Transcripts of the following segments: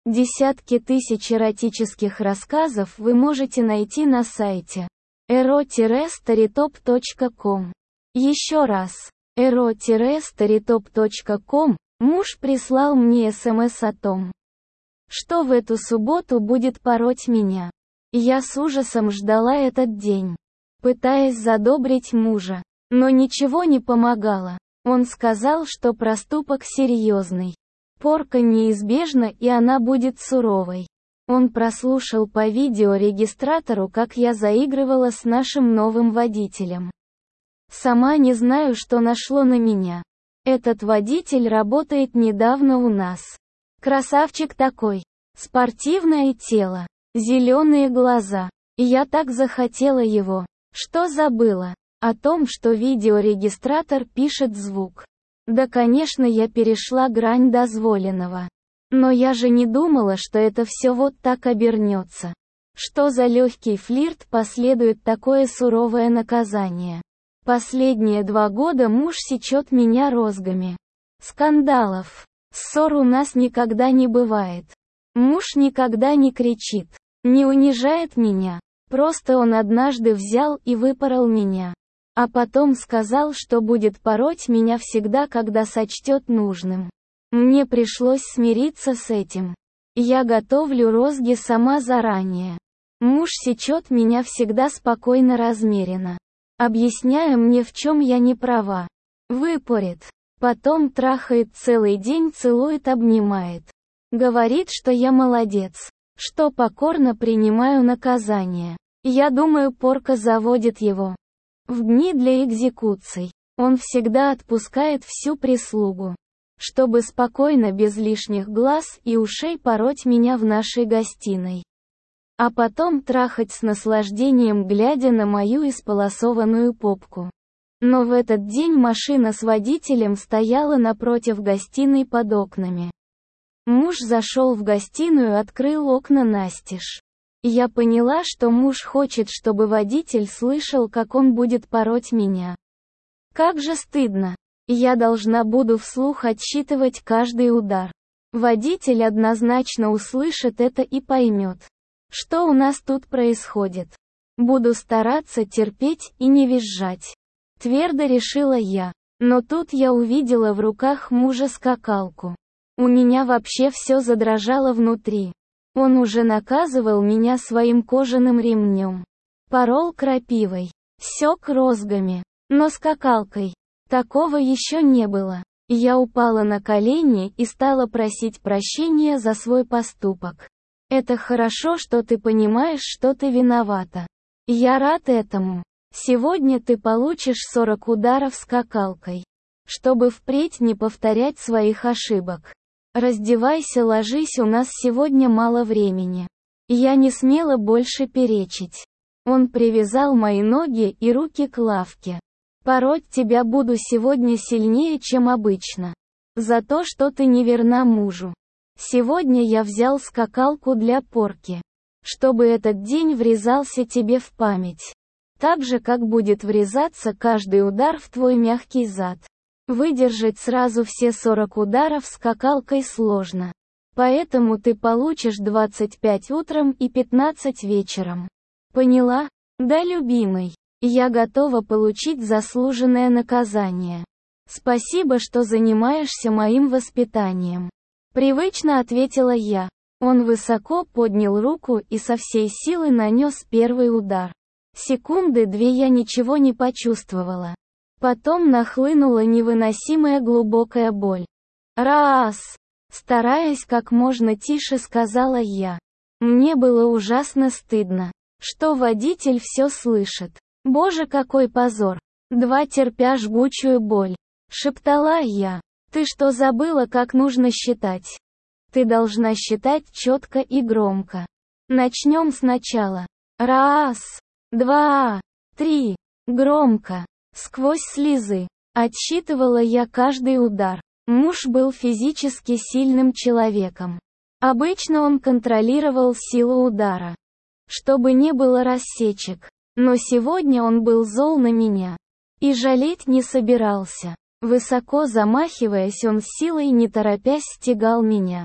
Десятки тысяч эротических рассказов вы можете найти на сайте ero-storytop.com. Еще раз. ero-storytop.com. Муж прислал мне СМС о том, что в эту субботу будет пороть меня. Я с ужасом ждала этот день, пытаясь задобрить мужа. Но ничего не помогало. Он сказал, что проступок серьезный. Порка неизбежна и она будет суровой. Он прослушал по видеорегистратору, как я заигрывала с нашим новым водителем. Сама не знаю, что нашло на меня. Этот водитель работает недавно у нас. Красавчик такой. Спортивное тело. Зеленые глаза. И я так захотела его, что забыла о том, что видеорегистратор пишет звук. Да, конечно, я перешла грань дозволенного. Но я же не думала, что это все вот так обернется. Что за легкий флирт последует такое суровое наказание. Последние 2 года муж сечет меня розгами. Скандалов. Ссор у нас никогда не бывает. Муж никогда не кричит, не унижает меня. Просто он однажды взял и выпорол меня. А потом сказал, что будет пороть меня всегда, когда сочтет нужным. Мне пришлось смириться с этим. Я готовлю розги сама заранее. Муж сечет меня всегда спокойно, размеренно, объясняя мне, в чем я не права. Выпорит. Потом трахает целый день, целует, обнимает. Говорит, что я молодец, что покорно принимаю наказание. Я думаю, порка заводит его. В дни для экзекуций он всегда отпускает всю прислугу, чтобы спокойно, без лишних глаз и ушей, пороть меня в нашей гостиной. А потом трахать с наслаждением, глядя на мою исполосованную попку. Но в этот день машина с водителем стояла напротив гостиной под окнами. Муж зашел в гостиную, открыл окна настежь. Я поняла, что муж хочет, чтобы водитель слышал, как он будет пороть меня. Как же стыдно. Я должна буду вслух отсчитывать каждый удар. Водитель однозначно услышит это и поймет, что у нас тут происходит. Буду стараться терпеть и не визжать. Твердо решила я. Но тут я увидела в руках мужа скакалку. У меня вообще все задрожало внутри. Он уже наказывал меня своим кожаным ремнем. Порол крапивой. Сёк розгами. Но скакалкой. Такого еще не было. Я упала на колени и стала просить прощения за свой поступок. Это хорошо, что ты понимаешь, что ты виновата. Я рад этому. Сегодня ты получишь 40 ударов скакалкой, чтобы впредь не повторять своих ошибок. Раздевайся, ложись, у нас сегодня мало времени. Я не смела больше перечить. Он привязал мои ноги и руки к лавке. Пороть тебя буду сегодня сильнее, чем обычно. За то, что ты не верна мужу. Сегодня я взял скакалку для порки, чтобы этот день врезался тебе в память. Так же, как будет врезаться каждый удар в твой мягкий зад. Выдержать сразу все 40 ударов скакалкой сложно. Поэтому ты получишь 25 утром и 15 вечером. Поняла? Да, любимый. Я готова получить заслуженное наказание. Спасибо, что занимаешься моим воспитанием. Привычно ответила я. Он высоко поднял руку и со всей силы нанес первый удар. Секунды 2 я ничего не почувствовала. Потом нахлынула невыносимая глубокая боль. Раз! Стараясь как можно тише, сказала я. Мне было ужасно стыдно, что водитель все слышит. Боже, какой позор! 2, терпя жгучую боль. Шептала я. Ты что, забыла, как нужно считать? Ты должна считать четко и громко. Начнем сначала. 1, 2, 3. Громко. Сквозь слезы. Отсчитывала я каждый удар. Муж был физически сильным человеком. Обычно он контролировал силу удара, чтобы не было рассечек. Но сегодня он был зол на меня. И жалеть не собирался. Высоко замахиваясь, он силой, не торопясь, стегал меня.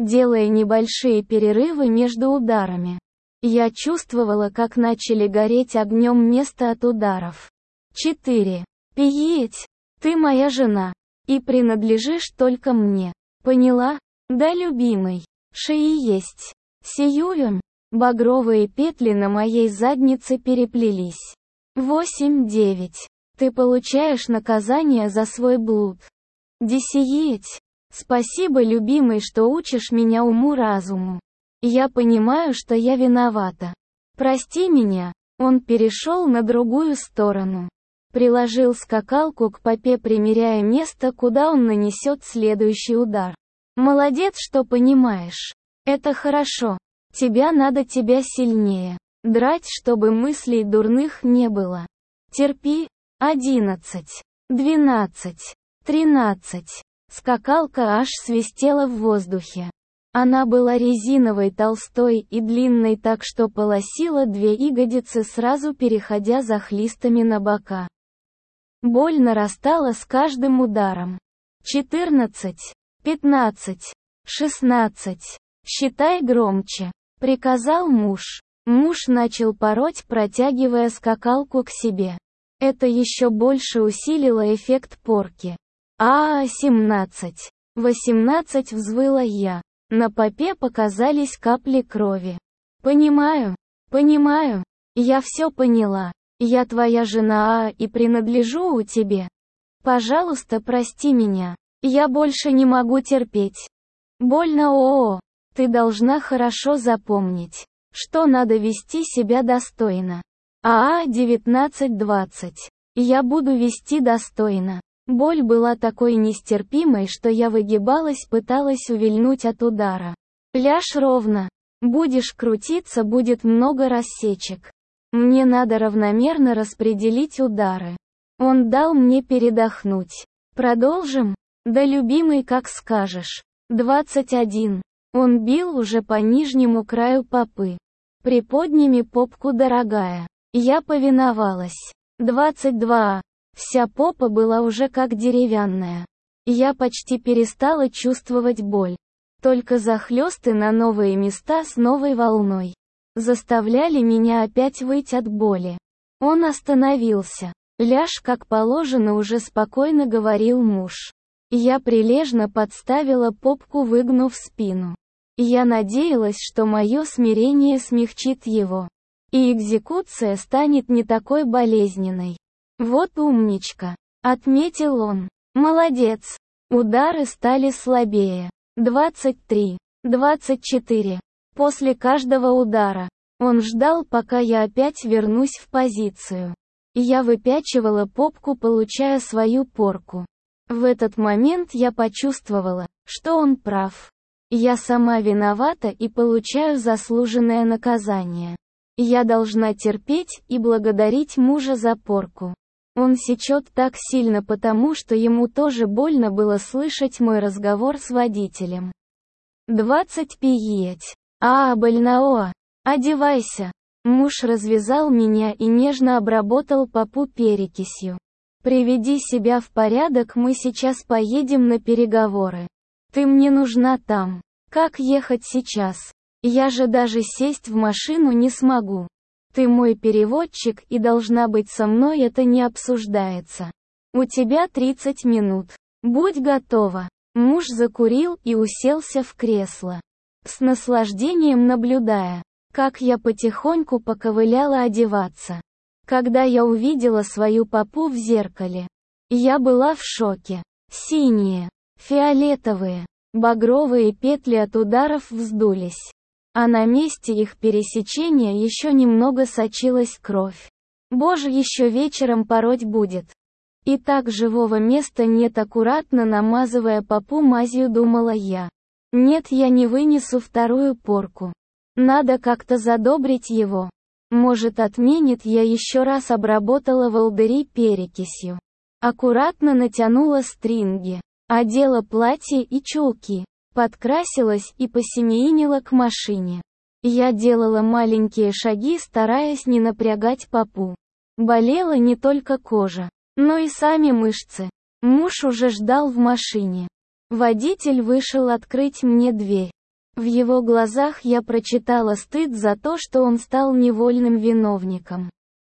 делая небольшие перерывы между ударами. Я чувствовала, как начали гореть огнем место от ударов. 4. Пиеть, ты моя жена, и принадлежишь только мне. Поняла? Да, любимый. Шеи есть. Сиюем. Багровые петли на моей заднице переплелись. 8-9. Ты получаешь наказание за свой блуд. Десиеть. Спасибо, любимый, что учишь меня уму-разуму. Я понимаю, что я виновата. Прости меня. Он перешел на другую сторону. Приложил скакалку к попе, примеряя место, куда он нанесет следующий удар. Молодец, что понимаешь. Это хорошо. Тебя сильнее. Драть, чтобы мыслей дурных не было. Терпи. 11. 12. 13. Скакалка аж свистела в воздухе. Она была резиновой, толстой и длинной, так что полосила две ягодицы, сразу переходя захлистами на бока. Боль нарастала с каждым ударом. 14. 15. 16. Считай громче. Приказал муж. Муж начал пороть, протягивая скакалку к себе. Это еще больше усилило эффект порки. 17. 18 взвыла я. На попе показались капли крови. Понимаю. Я все поняла. Я твоя жена, и принадлежу у тебе. Пожалуйста, прости меня. Я больше не могу терпеть. Больно. Ты должна хорошо запомнить, что надо вести себя достойно. 19-20. Я буду вести достойно. Боль была такой нестерпимой, что я выгибалась, пыталась увильнуть от удара. Ляжь ровно. Будешь крутиться, будет много рассечек. Мне надо равномерно распределить удары. Он дал мне передохнуть. Продолжим? Да, любимый, как скажешь. 21. Он бил уже по нижнему краю попы. Приподними попку, дорогая. Я повиновалась. 22. Вся попа была уже как деревянная. Я почти перестала чувствовать боль. Только захлёсты на новые места с новой волной заставляли меня опять выть от боли. Он остановился. Ляжь как положено, уже спокойно говорил муж. Я прилежно подставила попку, выгнув спину. Я надеялась, что мое смирение смягчит его, и экзекуция станет не такой болезненной. Вот умничка, отметил он. Молодец. Удары стали слабее. 23. 24. После каждого удара он ждал, пока я опять вернусь в позицию. Я выпячивала попку, получая свою порку. В этот момент я почувствовала, что он прав. Я сама виновата и получаю заслуженное наказание. Я должна терпеть и благодарить мужа за порку. Он сечет так сильно, потому что ему тоже больно было слышать мой разговор с водителем. 25. Больно. Одевайся. Муж развязал меня и нежно обработал попу перекисью. Приведи себя в порядок, мы сейчас поедем на переговоры. Ты мне нужна там. Как ехать сейчас? Я же даже сесть в машину не смогу. Ты мой переводчик и должна быть со мной, это не обсуждается. У тебя 30 минут. Будь готова. Муж закурил и уселся в кресло, с наслаждением наблюдая, как я потихоньку поковыляла одеваться. Когда я увидела свою попу в зеркале, я была в шоке. Синие, фиолетовые, багровые петли от ударов вздулись, а на месте их пересечения еще немного сочилась кровь. Боже, еще вечером пороть будет. И так живого места нет, аккуратно намазывая попу мазью, думала я. Нет, я не вынесу вторую порку. Надо как-то задобрить его. Может, отменит. Я еще раз обработала волдыри перекисью. Аккуратно натянула стринги, одела платье и чулки, подкрасилась и посемейнила к машине. Я делала маленькие шаги, стараясь не напрягать попу. Болела не только кожа, но и сами мышцы. Муж уже ждал в машине. Водитель вышел открыть мне дверь. В его глазах я прочитала стыд за то, что он стал невольным виновником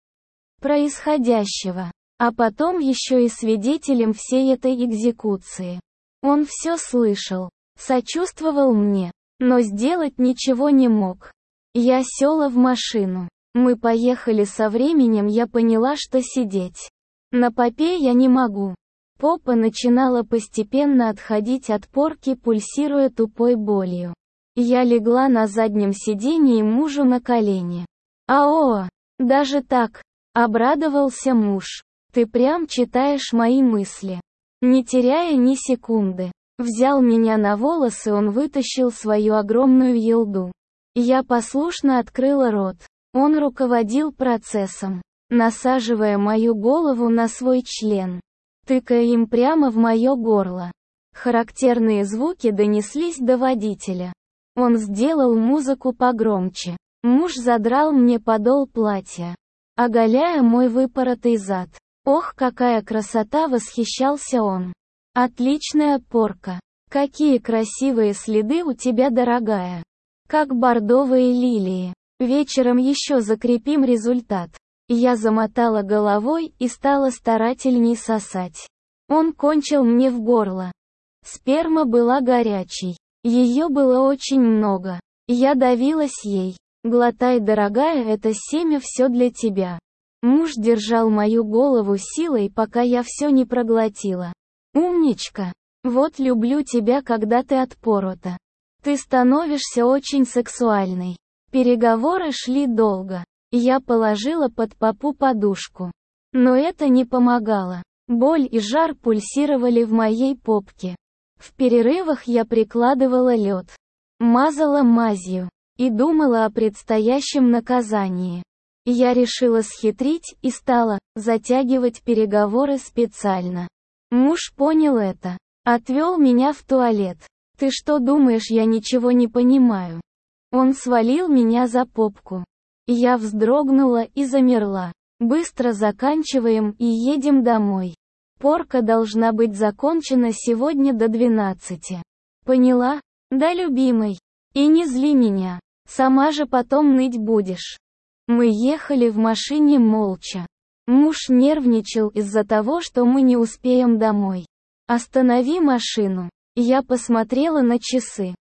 происходящего, а потом еще и свидетелем всей этой экзекуции. Он все слышал, сочувствовал мне, но сделать ничего не мог. Я села в машину. Мы поехали. Со временем я поняла, что сидеть на попе я не могу. Попа начинала постепенно отходить от порки, пульсируя тупой болью. Я легла на заднем сиденье мужу на колени. «Ао! Даже так?» — обрадовался муж. «Ты прям читаешь мои мысли». Не теряя ни секунды, взял меня на волосы, он вытащил свою огромную елду. Я послушно открыла рот. Он руководил процессом, насаживая мою голову на свой член, тыкая им прямо в мое горло. Характерные звуки донеслись до водителя. Он сделал музыку погромче. Муж задрал мне подол платья, оголяя мой выпоротый зад. Ох, какая красота, восхищался он. Отличная порка. Какие красивые следы у тебя, дорогая. Как бордовые лилии. Вечером еще закрепим результат. Я замотала головой и стала старательней сосать. Он кончил мне в горло. Сперма была горячей. Ее было очень много. Я давилась ей. Глотай, дорогая, это семя все для тебя. Муж держал мою голову силой, пока я все не проглотила. Умничка. Вот люблю тебя, когда ты отпорота. Ты становишься очень сексуальной. Переговоры шли долго. Я положила под попу подушку. Но это не помогало. Боль и жар пульсировали в моей попке. В перерывах я прикладывала лед, мазала мазью и думала о предстоящем наказании. Я решила схитрить и стала затягивать переговоры специально. Муж понял это. Отвел меня в туалет. «Ты что думаешь, я ничего не понимаю?» Он свалил меня за попку. Я вздрогнула и замерла. «Быстро заканчиваем и едем домой. Порка должна быть закончена сегодня до 12. Поняла? Да, любимый. И не зли меня. Сама же потом ныть будешь». Мы ехали в машине молча. Муж нервничал из-за того, что мы не успеем домой. «Останови машину». Я посмотрела на часы.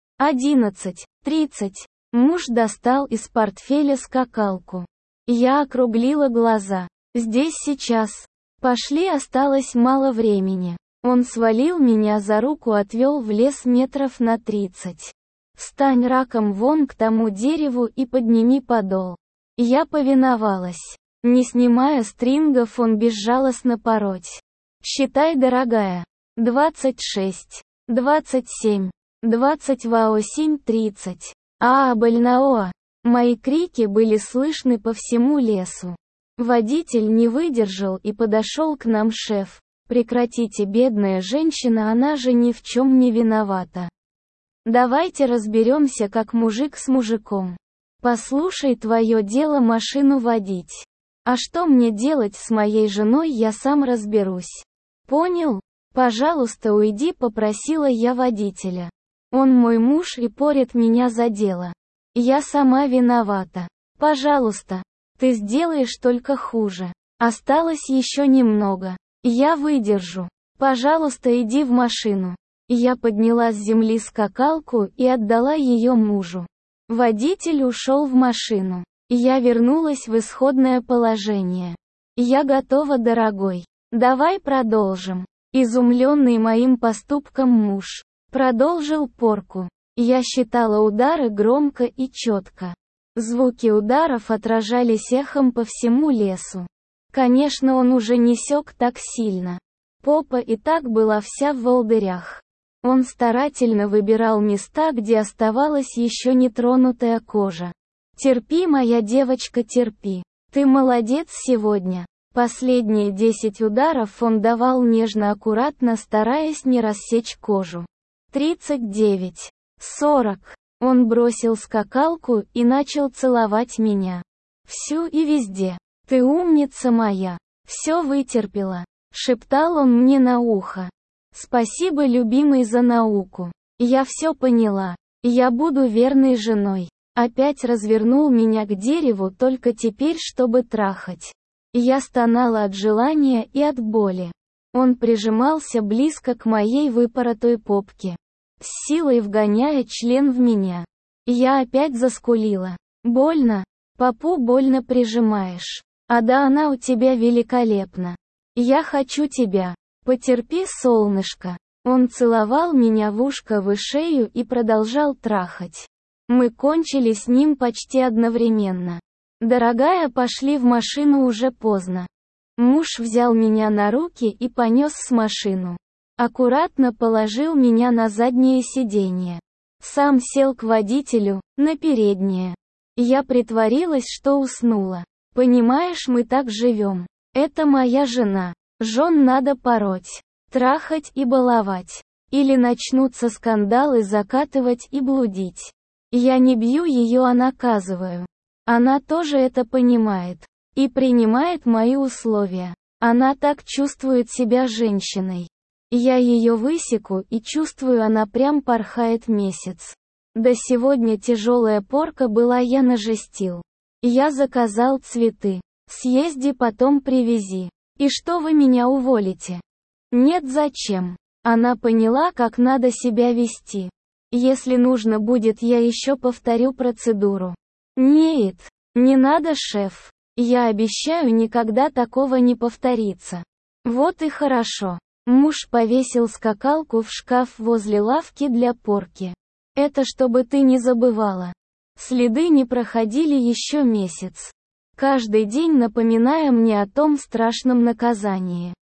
11:30. Муж достал из портфеля скакалку. Я округлила глаза. «Здесь сейчас. Пошли, осталось мало времени». Он свалил меня за руку, отвел в лес метров на 30. «Встань раком вон к тому дереву и подними подол». Я повиновалась. Не снимая стрингов, он безжалостно пороть. «Считай, дорогая. 26, 27, 28, 30. Больнаоа». Мои крики были слышны по всему лесу. Водитель не выдержал и подошел к нам. «Шеф, прекратите, бедная женщина, она же ни в чем не виновата. Давайте разберемся, как мужик с мужиком. Послушай, твое дело машину водить. А что мне делать с моей женой, я сам разберусь. Понял? Пожалуйста, уйди», — попросила я водителя. Он мой муж и порет меня за дело. Я сама виновата. Пожалуйста. Ты сделаешь только хуже. Осталось еще немного. Я выдержу. Пожалуйста, иди в машину. Я подняла с земли скакалку и отдала ее мужу. Водитель ушел в машину. Я вернулась в исходное положение. «Я готова, дорогой. Давай продолжим». Изумленный моим поступком муж продолжил порку. Я считала удары громко и четко. Звуки ударов отражались эхом по всему лесу. Конечно, он уже не сёк так сильно. Попа и так была вся в волдырях. Он старательно выбирал места, где оставалась еще нетронутая кожа. «Терпи, моя девочка, терпи. Ты молодец сегодня». Последние 10 ударов он давал нежно-аккуратно, стараясь не рассечь кожу. 39. 40. Он бросил скакалку и начал целовать меня. Всю и везде. «Ты умница моя. Все вытерпела», — шептал он мне на ухо. «Спасибо, любимый, за науку. Я все поняла. Я буду верной женой. Опять развернул меня к дереву, только теперь, чтобы трахать. Я стонала от желания и от боли. Он прижимался близко к моей выпоротой попке, с силой вгоняя член в меня. Я опять заскулила. Больно? Попу больно прижимаешь. А да, она у тебя великолепна. Я хочу тебя. Потерпи, солнышко. Он целовал меня в ушко, в шею и продолжал трахать. Мы кончили с ним почти одновременно. Дорогая, пошли в машину, уже поздно. Муж взял меня на руки и понес в машину. Аккуратно положил меня на заднее сиденье. Сам сел к водителю, на переднее. Я притворилась, что уснула. Понимаешь, мы так живем. Это моя жена. Жен надо пороть, трахать и баловать. Или начнутся скандалы, закатывать и блудить. Я не бью ее, а наказываю. Она тоже это понимает. И принимает мои условия. Она так чувствует себя женщиной. Я ее высеку и чувствую, она прям порхает месяц. До сегодня тяжелая порка была, я нажестил. Я заказал цветы. Съезди, потом привези. И что, вы меня уволите? Нет, зачем? Она поняла, как надо себя вести. Если нужно будет, я еще повторю процедуру. Нет, не надо, шеф. Я обещаю, никогда такого не повторится. Вот и хорошо. Муж повесил скакалку в шкаф возле лавки для порки. Это чтобы ты не забывала. Следы не проходили еще месяц. Каждый день напоминая мне о том страшном наказании.